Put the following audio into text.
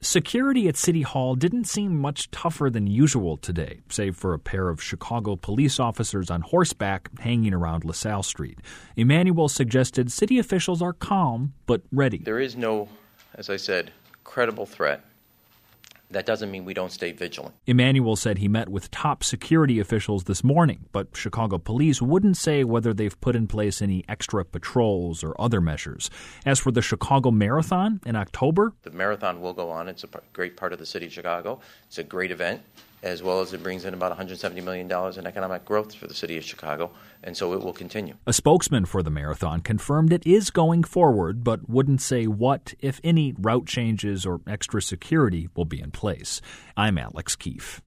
Security at City Hall didn't seem much tougher than usual today, save for a pair of Chicago police officers on horseback hanging around LaSalle Street. Emanuel suggested city officials are calm but ready. There is no, as I said, credible threat. That doesn't mean we don't stay vigilant. Emanuel said he met with top security officials this morning, but Chicago police wouldn't say whether they've put in place any extra patrols or other measures. As for the Chicago Marathon in October, the marathon will go on. It's a great part of the city of Chicago. It's a great event, as well as it brings in about $170 million in economic growth for the city of Chicago, and so it will continue. A spokesman for the marathon confirmed it is going forward, but wouldn't say what, if any, route changes or extra security will be in place. I'm Alex Keefe.